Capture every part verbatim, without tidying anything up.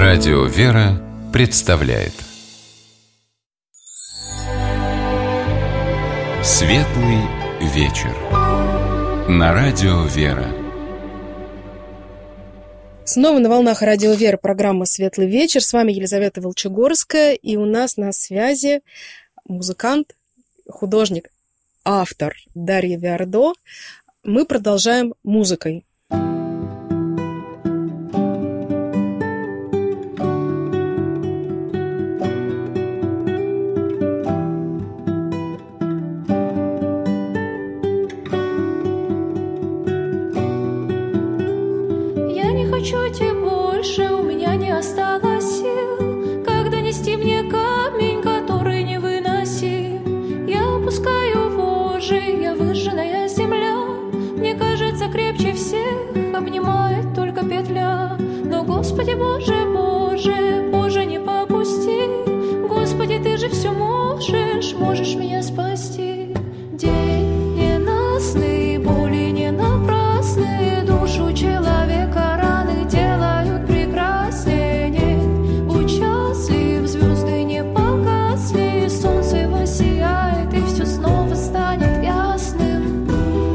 Радио «Вера» представляет Светлый вечер на Радио «Вера». Снова на волнах Радио «Вера» программа «Светлый вечер». С вами Елизавета Волчегорская, и у нас на связи музыкант, художник, автор Дарья Виардо. Мы продолжаем музыкой. Хочу идти больше, у меня не осталось сил, когда нести мне камень, который невыносим. Я опускаю вожжи, я выжженная земля, мне кажется, крепче всех обнимает только петля. Но, Господи Боже, Боже, Боже, не попусти, Господи, Ты же все можешь, можешь меня спасти. День ненастный, боли не напрасны, душу человека делают прекраснее, нет, будь счастлив, звезды не погасли, солнце воссияет, и все снова станет ясным.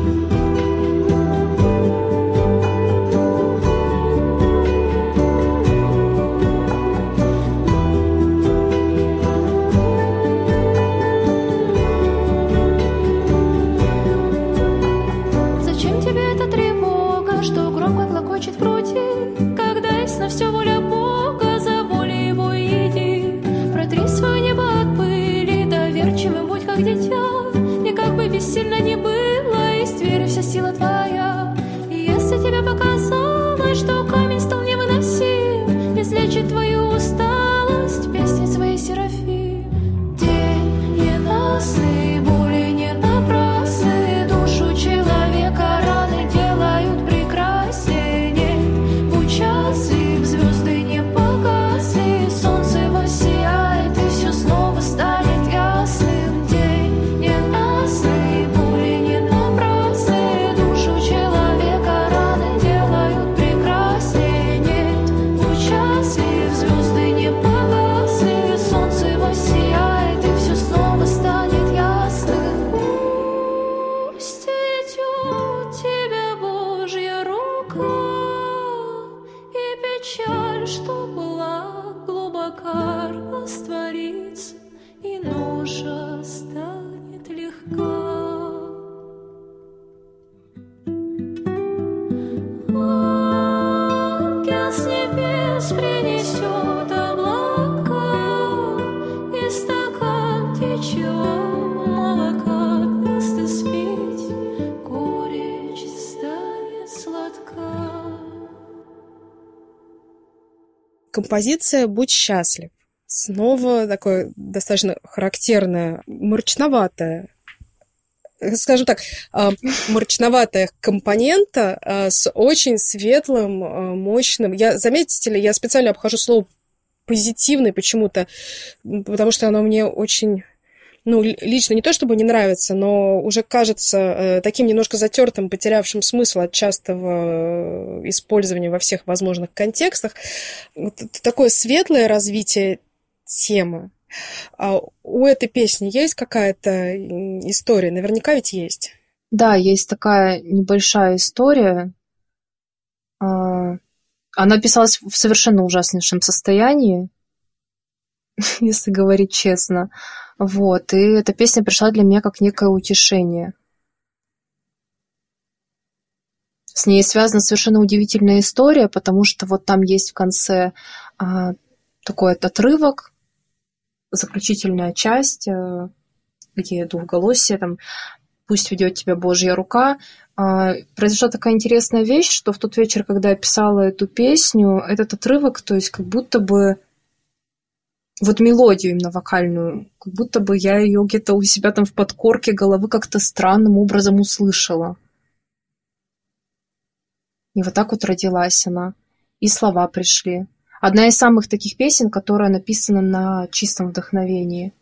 Зачем тебе эта тревога, что громко клокочет в груди? На все воля Бога, за волей Его иди. Протри свое небо от пыли, доверчивым будь как дитя. И как бы бессильно ни было, есть в вере вся сила твоя. И если тебе показалось, что камень стал невыносим, излечит твою усталость песней своей Серафим. День ненастный, боли не напрасны, душу человека раны делают прекраснее, нет, будь счастлив, звезды не погасли, солнце воссияет, и все снова станет ясным. День ненастный, боли не напрасны, душу человека раны делают прекраснее, нет, будь счастлив, звезды не погасли, солнце воссияет, и все снова станет ясным. Пусть ведет тебя Божья рука, печаль, что была глубока, растворится, и ноша станет легка. Ангел с небес принесет облака, и стакан течет молока, даст испить, горечь станет сладка. Композиция «Будь счастлив». Снова такое достаточно характерное, мрачноватое, скажем так, мрачноватая компонента с очень светлым, мощным. Я, заметите ли, я специально обхожу слово «позитивный» почему-то, потому что оно мне очень... Ну, лично не то чтобы не нравится, но уже кажется э, таким немножко затертым, потерявшим смысл от частого использования во всех возможных контекстах. Вот такое светлое развитие темы. А у этой песни есть какая-то история? Наверняка ведь есть. Да, есть такая небольшая история. Она писалась в совершенно ужаснейшем состоянии, если говорить честно. Вот, и эта песня пришла для меня как некое утешение. С ней связана совершенно удивительная история, потому что вот там есть в конце а, такой отрывок, заключительная часть, а, где двухголосие, там «Пусть ведет тебя Божья рука». А, произошла такая интересная вещь, что в тот вечер, когда я писала эту песню, этот отрывок, то есть как будто бы вот мелодию именно вокальную, как будто бы я ее где-то у себя там в подкорке головы как-то странным образом услышала. И вот так вот родилась она. И слова пришли. Одна из самых таких песен, которая написана на чистом вдохновении.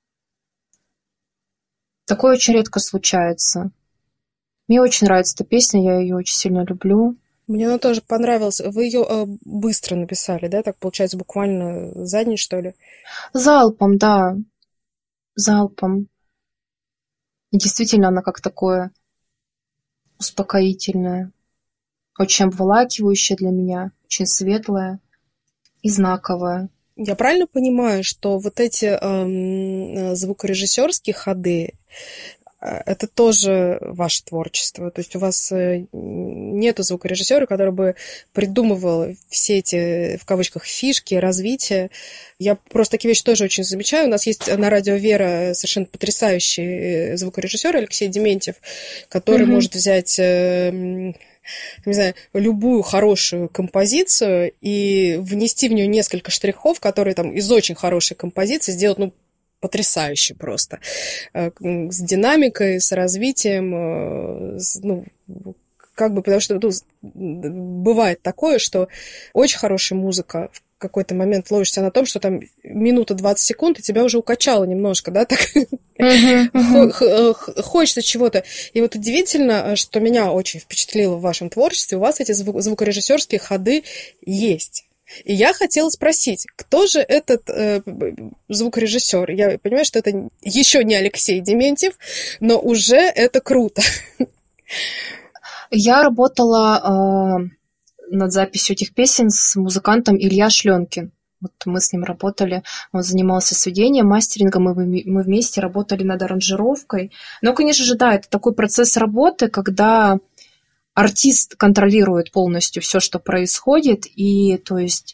Такое очень редко случается. Мне очень нравится эта песня, я ее очень сильно люблю. Мне она тоже понравилась. Вы ее э, быстро написали, да? Так получается, буквально за день, что ли? Залпом, да, залпом. И действительно, она как такое успокоительное, очень обволакивающее для меня, очень светлое и знаковое. Я правильно понимаю, что вот эти эм, звукорежиссерские ходы, это тоже ваше творчество? То есть у вас нету звукорежиссера, который бы придумывал все эти, в кавычках, фишки, развитие. Я просто такие вещи тоже очень замечаю. У нас есть на радио «Вера» совершенно потрясающий звукорежиссер Алексей Дементьев, который mm-hmm. может взять... не знаю, любую хорошую композицию и внести в нее несколько штрихов, которые там из очень хорошей композиции сделать, ну, потрясающе просто. С динамикой, с развитием, ну, как бы, потому что ну, бывает такое, что очень хорошая музыка в какой-то момент ловишься на том, что там минута двадцать секунд, и тебя уже укачало немножко, да, так uh-huh, uh-huh. Хочется чего-то. И вот удивительно, что меня очень впечатлило в вашем творчестве, у вас эти звук- звукорежиссерские ходы есть. И я хотела спросить, кто же этот э, звукорежиссер? Я понимаю, что это еще не Алексей Дементьев, но уже это круто. Я работала э, над записью этих песен с музыкантом Илья Шленкин. Вот мы с ним работали, он занимался сведением, мастерингом, и мы, мы вместе работали над аранжировкой. Но, конечно же, да, это такой процесс работы, когда артист контролирует полностью все, что происходит, и то есть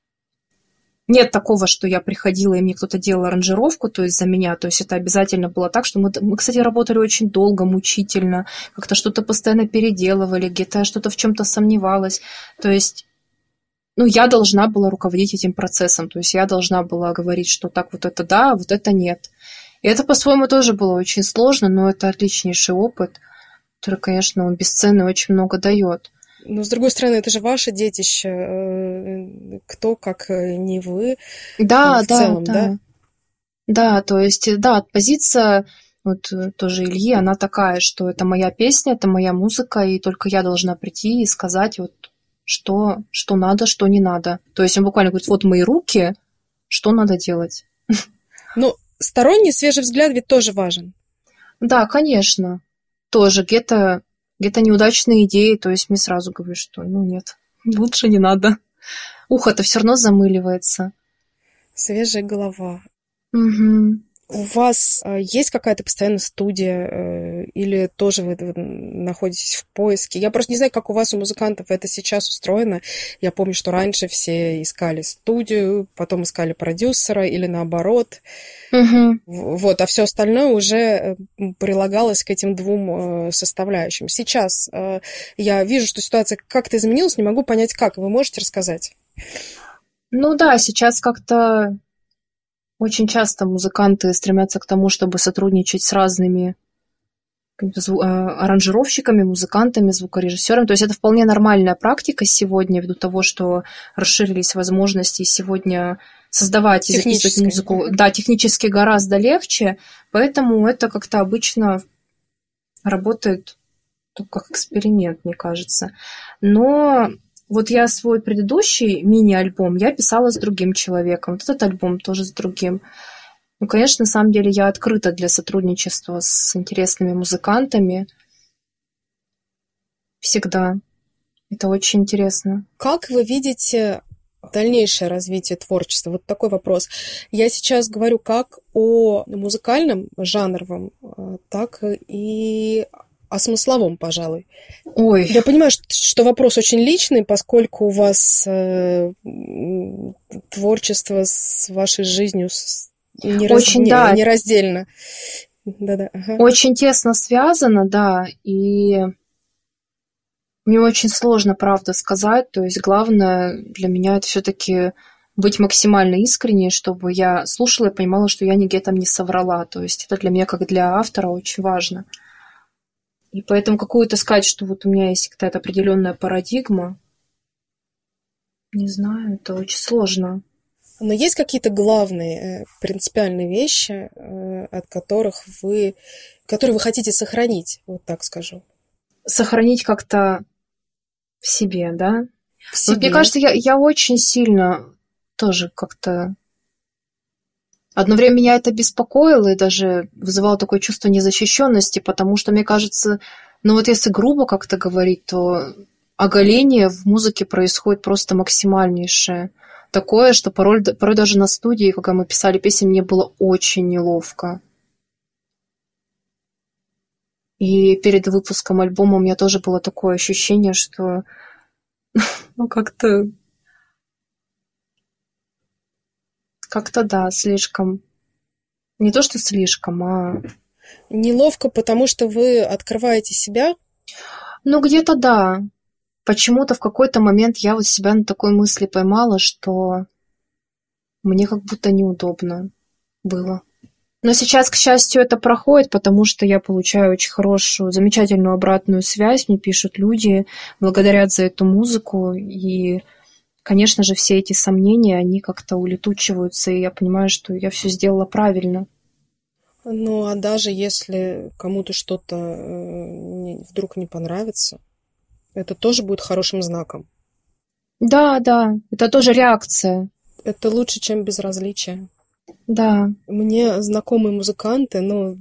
нет такого, что я приходила, и мне кто-то делал аранжировку, то есть за меня, то есть это обязательно было так, что мы, мы кстати, работали очень долго, мучительно, как-то что-то постоянно переделывали, где-то я что-то в чем-то сомневалась, то есть ну, я должна была руководить этим процессом, то есть я должна была говорить, что так вот это да, а вот это нет. И это, по-своему, тоже было очень сложно, но это отличнейший опыт, который, конечно, он бесценный, очень много дает. Но, с другой стороны, это же ваше детище. Кто, как не вы, да, в да, целом, да, да? Да, то есть, да, позиция вот тоже Ильи, она такая, что это моя песня, это моя музыка, и только я должна прийти и сказать, вот, что, что надо, что не надо. То есть он буквально говорит, вот мои руки, что надо делать. Ну, сторонний свежий взгляд ведь тоже важен. Да, конечно. Тоже где-то, где-то неудачные идеи, то есть мне сразу говорят, что ну нет, лучше не надо. Ухо-то все равно замыливается. Свежая голова. Угу. У вас э, есть какая-то постоянная студия э, или тоже вы, вы находитесь в поиске? Я просто не знаю, как у вас, у музыкантов, это сейчас устроено. Я помню, что раньше все искали студию, потом искали продюсера или наоборот. Угу. Вот, а все остальное уже прилагалось к этим двум э, составляющим. Сейчас э, я вижу, что ситуация как-то изменилась, не могу понять, как. Вы можете рассказать? Ну да, сейчас как-то очень часто музыканты стремятся к тому, чтобы сотрудничать с разными аранжировщиками, музыкантами, звукорежиссерами. То есть это вполне нормальная практика сегодня, ввиду того, что расширились возможности сегодня создавать и записывать музыку. Да, технически гораздо легче, поэтому это как-то обычно работает как эксперимент, мне кажется. Но вот я свой предыдущий мини-альбом я писала с другим человеком, вот этот альбом тоже с другим. Ну, конечно, на самом деле я открыта для сотрудничества с интересными музыкантами. Всегда. Это очень интересно. Как вы видите дальнейшее развитие творчества? Вот такой вопрос. Я сейчас говорю как о музыкальном, жанровом, так и о смысловом, пожалуй. Ой. Я понимаю, что, что вопрос очень личный, поскольку у вас э, творчество с вашей жизнью нераз... очень, не, да. нераздельно. Да-да, ага. Очень тесно связано, да, и мне очень сложно, правда, сказать. То есть главное для меня это все-таки быть максимально искренней, чтобы я слушала и понимала, что я нигде там не соврала. То есть это для меня, как для автора, очень важно. И поэтому какую-то сказать, что вот у меня есть какая-то определенная парадигма, не знаю, это очень сложно. Но есть какие-то главные принципиальные вещи, от которых вы, которые вы хотите сохранить, вот так скажу? Сохранить как-то В себе, да? В себе. Вот мне кажется, я, я очень сильно тоже как-то... Одно время меня это беспокоило и даже вызывало такое чувство незащищенности, потому что, мне кажется, ну вот если грубо как-то говорить, то оголение в музыке происходит просто максимальнейшее. Такое, что порой, порой даже на студии, когда мы писали песни, мне было очень неловко. И перед выпуском альбома у меня тоже было такое ощущение, что ну как-то как-то да, слишком. Не то, что слишком, а... Неловко, потому что вы открываете себя? Ну, где-то да. Почему-то в какой-то момент я вот себя на такой мысли поймала, что мне как будто неудобно было. Но сейчас, к счастью, это проходит, потому что я получаю очень хорошую, замечательную обратную связь. Мне пишут люди, благодарят за эту музыку. И, конечно же, все эти сомнения, они как-то улетучиваются, и я понимаю, что я все сделала правильно. Ну, а даже если кому-то что-то э, вдруг не понравится, это тоже будет хорошим знаком. Да, да, это тоже реакция. Это лучше, чем безразличие. Да. Мне знакомые музыканты, ну,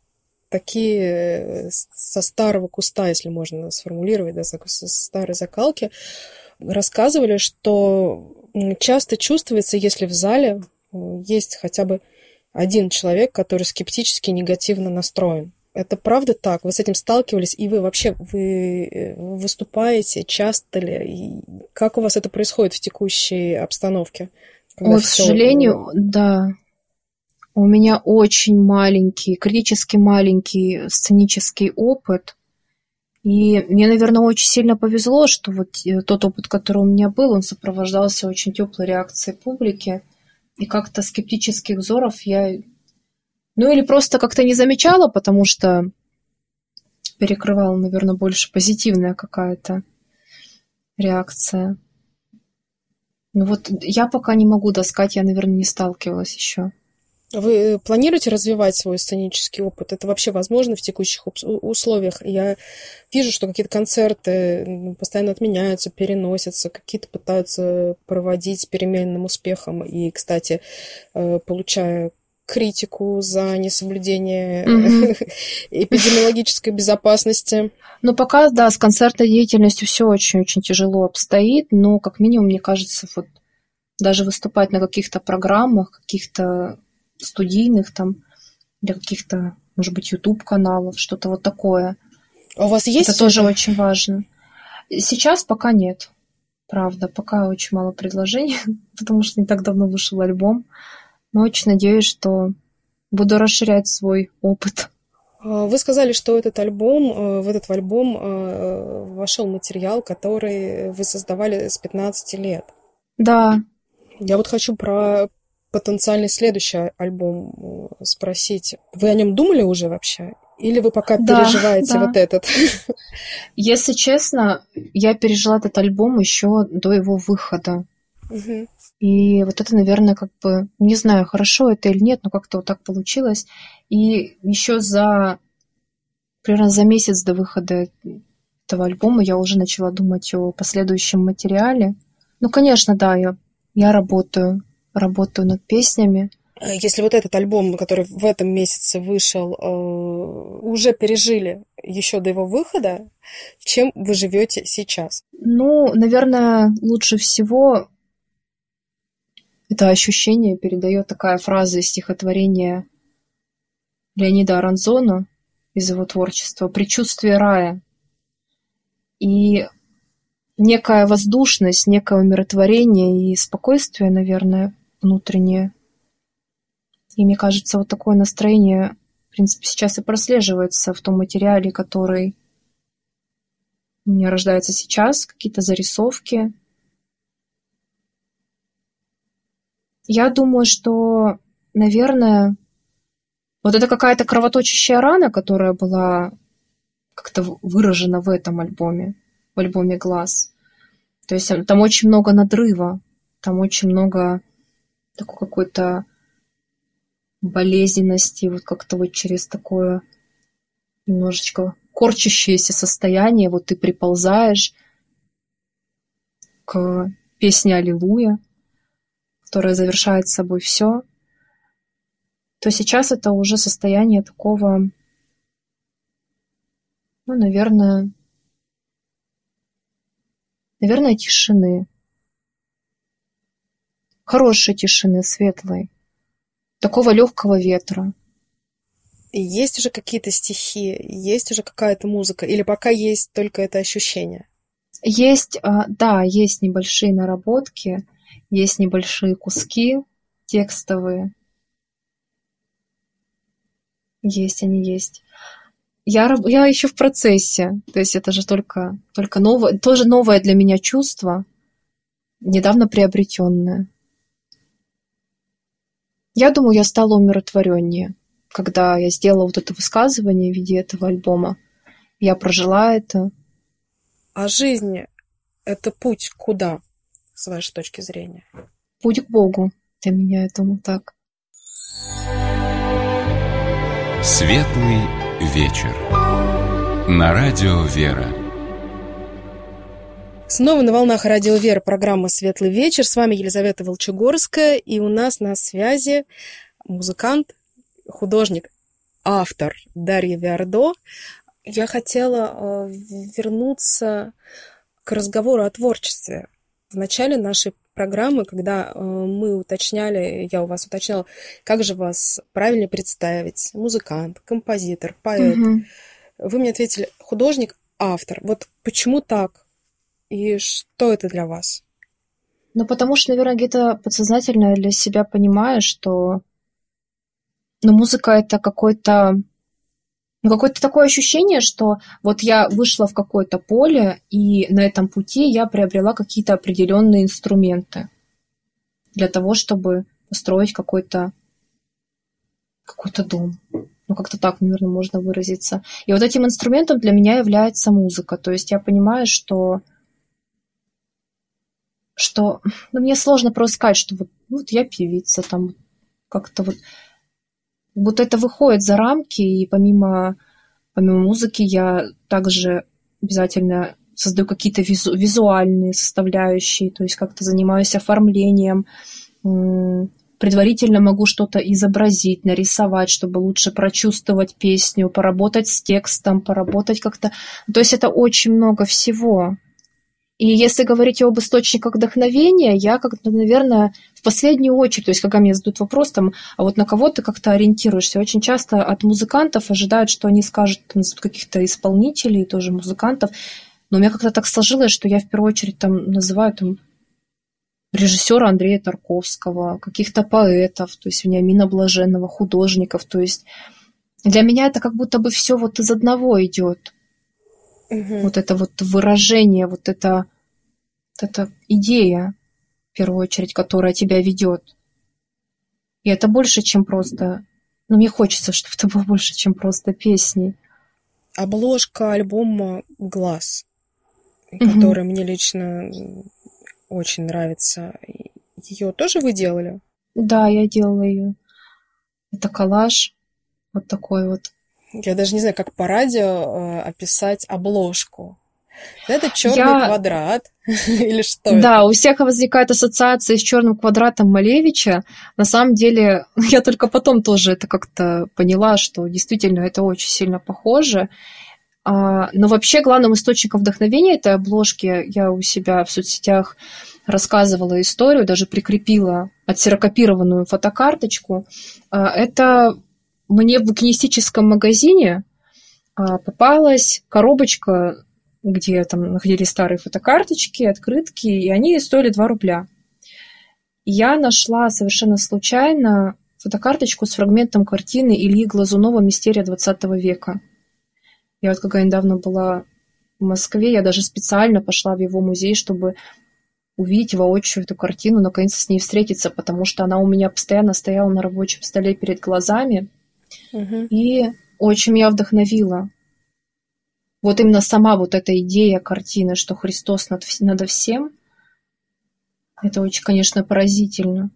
такие со старого куста, если можно сформулировать, да, со старой закалки, рассказывали, что часто чувствуется, если в зале есть хотя бы один человек, который скептически негативно настроен. Это правда так? Вы с этим сталкивались? И вы вообще вы выступаете часто ли? И как у вас это происходит в текущей обстановке? Ой, к сожалению, да. У меня очень маленький, критически маленький сценический опыт. И мне, наверное, очень сильно повезло, что вот тот опыт, который у меня был, он сопровождался очень теплой реакцией публики. И как-то скептических взоров я... Ну, или просто как-то не замечала, потому что перекрывала, наверное, больше позитивная какая-то реакция. Ну вот я пока не могу сказать, я, наверное, не сталкивалась еще. Вы планируете развивать свой сценический опыт? Это вообще возможно в текущих условиях? Я вижу, что какие-то концерты постоянно отменяются, переносятся, какие-то пытаются проводить с переменным успехом. И, кстати, получая критику за несоблюдение mm-hmm. эпидемиологической безопасности. Ну, пока, да, с концертной деятельностью все очень-очень тяжело обстоит, но, как минимум, мне кажется, вот даже выступать на каких-то программах, каких-то студийных там, для каких-то, может быть, YouTube-каналов, что-то вот такое. А у вас есть? Это тоже очень важно. Сейчас пока нет, правда, пока очень мало предложений, потому что не так давно вышел альбом. Но очень надеюсь, что буду расширять свой опыт. Вы сказали, что этот альбом, в этот альбом вошел материал, который вы создавали с пятнадцати лет. Да. Я вот хочу про потенциальный следующий альбом спросить. Вы о нем думали уже вообще? Или вы пока да, переживаете да. вот этот? Если честно, я пережила этот альбом еще до его выхода. Угу. И вот это, наверное, как бы, не знаю, хорошо это или нет, но как-то вот так получилось. И еще за, примерно за месяц до выхода этого альбома я уже начала думать о последующем материале. Ну, конечно, да, я, я работаю, работаю над песнями. Если вот этот альбом, который в этом месяце вышел, уже пережили еще до его выхода, чем вы живете сейчас? Ну, наверное, лучше всего это ощущение передает такая фраза из стихотворения Леонида Аранзона из его творчества «Предчувствие рая». И некая воздушность, некое умиротворение и спокойствие, наверное, внутреннее. И мне кажется, вот такое настроение, в принципе, сейчас и прослеживается в том материале, который у меня рождается сейчас, какие-то зарисовки. Я думаю, что, наверное, вот это какая-то кровоточащая рана, которая была как-то выражена в этом альбоме, в альбоме «Глаз». То есть там очень много надрыва, там очень много такой какой-то болезненности, вот как-то вот через такое немножечко корчащееся состояние, вот ты приползаешь, к песне «Аллилуйя», которая завершает собой все, то сейчас это уже состояние такого, ну, наверное, наверное, тишины. Хорошей тишины, светлой. Такого легкого ветра. Есть уже какие-то стихи, есть уже какая-то музыка, или пока есть только это ощущение? Есть, да, есть небольшие наработки, есть небольшие куски текстовые. Есть они, есть. Я, я еще в процессе, то есть это же только, только новое, тоже новое для меня чувство, недавно приобретенное. Я думаю, я стала умиротвореннее, когда я сделала вот это высказывание в виде этого альбома. Я прожила это. А жизнь — это путь куда, с вашей точки зрения? Путь к Богу для меня, я думаю, так. Светлый вечер. На радио «Вера». Снова на волнах радио «Вера» программа «Светлый вечер». С вами Елизавета Волчегорская, и у нас на связи музыкант, художник, автор Дарья Виардо. Я хотела вернуться к разговору о творчестве. В начале нашей программы, когда мы уточняли, я у вас уточняла, как же вас правильно представить: музыкант, композитор, поэт. Угу. Вы мне ответили: художник, автор. Вот почему так? И что это для вас? Ну, потому что, наверное, где-то подсознательно для себя понимаю, что ну, музыка — это какой-то ну, какое-то такое ощущение, что вот я вышла в какое-то поле, и на этом пути я приобрела какие-то определенные инструменты для того, чтобы построить какой-то какой-то дом. Ну, как-то так, наверное, можно выразиться. И вот этим инструментом для меня является музыка. То есть я понимаю, что что ну, мне сложно просто сказать, что вот, вот я певица, там как-то вот вот это выходит за рамки, и помимо, помимо музыки я также обязательно создаю какие-то визу, визуальные составляющие, то есть как-то занимаюсь оформлением, предварительно могу что-то изобразить, нарисовать, чтобы лучше прочувствовать песню, поработать с текстом, поработать как-то... То есть это очень много всего. И если говорить об источниках вдохновения, я как-то, наверное, в последнюю очередь, то есть когда мне задают вопрос, там, а вот на кого ты как-то ориентируешься, очень часто от музыкантов ожидают, что они скажут, там, каких-то исполнителей, тоже музыкантов, но у меня как-то так сложилось, что я в первую очередь там называю там, режиссера Андрея Тарковского, каких-то поэтов, то есть Вениамина Блаженного, художников, то есть для меня это как будто бы все вот из одного идет. Угу. Вот это вот выражение, вот это, вот эта идея, в первую очередь, которая тебя ведет. И это больше, чем просто... Ну, мне хочется, чтобы это было больше, чем просто песни. Обложка альбома «Глаз», угу. которая мне лично очень нравится. Ее тоже вы делали? Да, я делала ее. Это коллаж вот такой вот. Я даже не знаю, как по радио э, описать обложку. Это черный я... квадрат или что? Да, это? У всех возникает ассоциация с черным квадратом Малевича. На самом деле, я только потом тоже это как-то поняла, что действительно это очень сильно похоже. А, но вообще главным источником вдохновения этой обложки я у себя в соцсетях рассказывала историю, даже прикрепила отсерокопированную фотокарточку. А, это Мне в букинистическом магазине попалась коробочка, где там находились старые фотокарточки, открытки, и они стоили два рубля. И я нашла совершенно случайно фотокарточку с фрагментом картины Ильи Глазунова «Мистерия двадцатого века». Я вот когда недавно была в Москве, я даже специально пошла в его музей, чтобы увидеть воочию эту картину, наконец-то с ней встретиться, потому что она у меня постоянно стояла на рабочем столе перед глазами. Uh-huh. И очень меня вдохновила. Вот именно сама вот эта идея картины, что Христос над, надо всем, это очень, конечно, поразительно.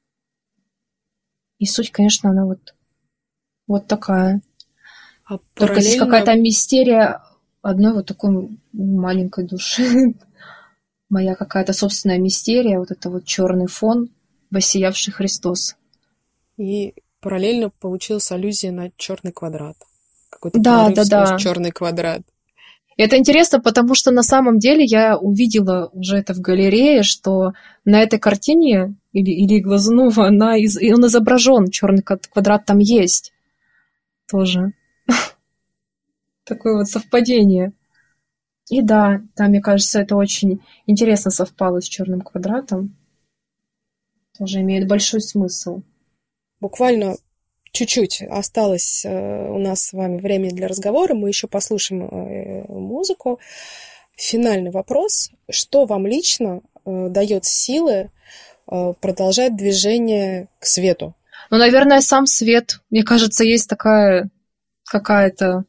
И суть, конечно, она вот, вот такая. А Только параллельно... здесь какая-то мистерия одной вот такой маленькой души. моя какая-то собственная мистерия, вот это вот черный фон, воссиявший Христос. И параллельно получилась аллюзия на черный квадрат. Какой-то Да, прорыв да, сквозь да. черный квадрат. И это интересно, потому что на самом деле я увидела уже это в галерее, что на этой картине или, или Глазунова, она из, и он изображен, черный квадрат там есть тоже. Такое вот совпадение. И да, там, мне кажется, это очень интересно совпало с черным квадратом. Тоже имеет большой смысл. Буквально чуть-чуть осталось э, у нас с вами времени для разговора. Мы еще послушаем э, музыку. Финальный вопрос. Что вам лично э, дает силы э, продолжать движение к свету? Ну, наверное, сам свет. Мне кажется, есть такая какая-то...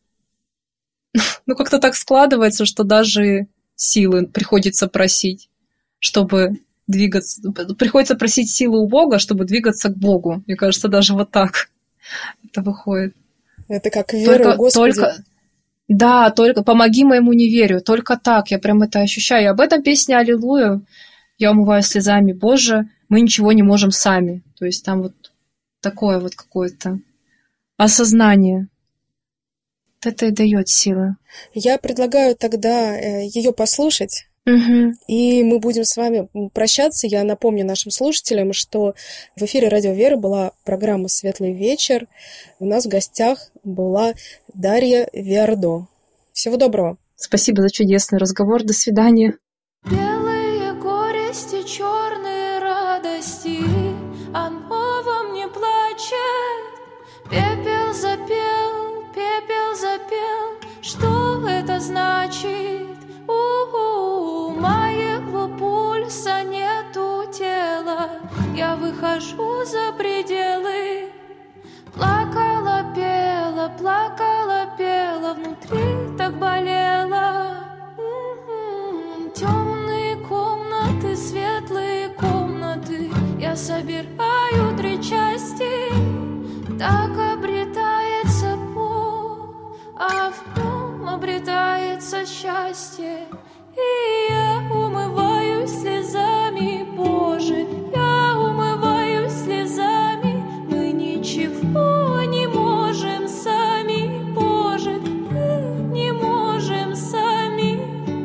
Ну, как-то так складывается, что даже силы приходится просить, чтобы двигаться. Приходится просить силы у Бога, чтобы двигаться к Богу. Мне кажется, даже вот так это выходит. Это как вера только, в Господа. Только... Да, только помоги моему неверию. Только так. Я прям это ощущаю. И об этом песня «Аллилуйя». Я умываю слезами. Боже, мы ничего не можем сами. То есть там вот такое вот какое-то осознание. Это и дает силы. Я предлагаю тогда ее послушать, угу. И мы будем с вами прощаться. Я напомню нашим слушателям, что в эфире Радио Вера была программа «Светлый вечер». У нас в гостях была Дарья Виардо. Всего доброго. Спасибо за чудесный разговор. До свидания. Белые горести, черные радости, о новом не плачет. Пепел запел, пепел запел, что это значит? У-у-у, моего пульса нету тела, я выхожу за пределы. Плакала, пела, плакала, пела, внутри так болело. М-м-м, темные комнаты, светлые комнаты, я собираю три части. Так обретается Бог, а в нем обретается счастье. И я умываюсь слезами, Боже, я умываюсь слезами. Мы ничего не можем сами, Боже, мы не можем сами.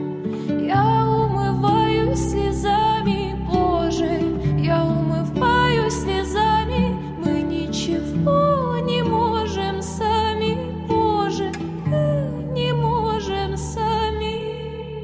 Я умываюсь слезами, Боже, я умываюсь слезами. Мы ничего не можем сами, Боже, мы не можем сами.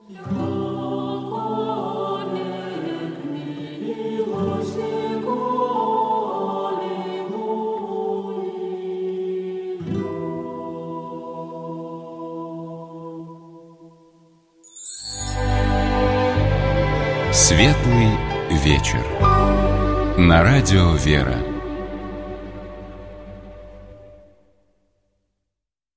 Светлый вечер. На радио «Вера».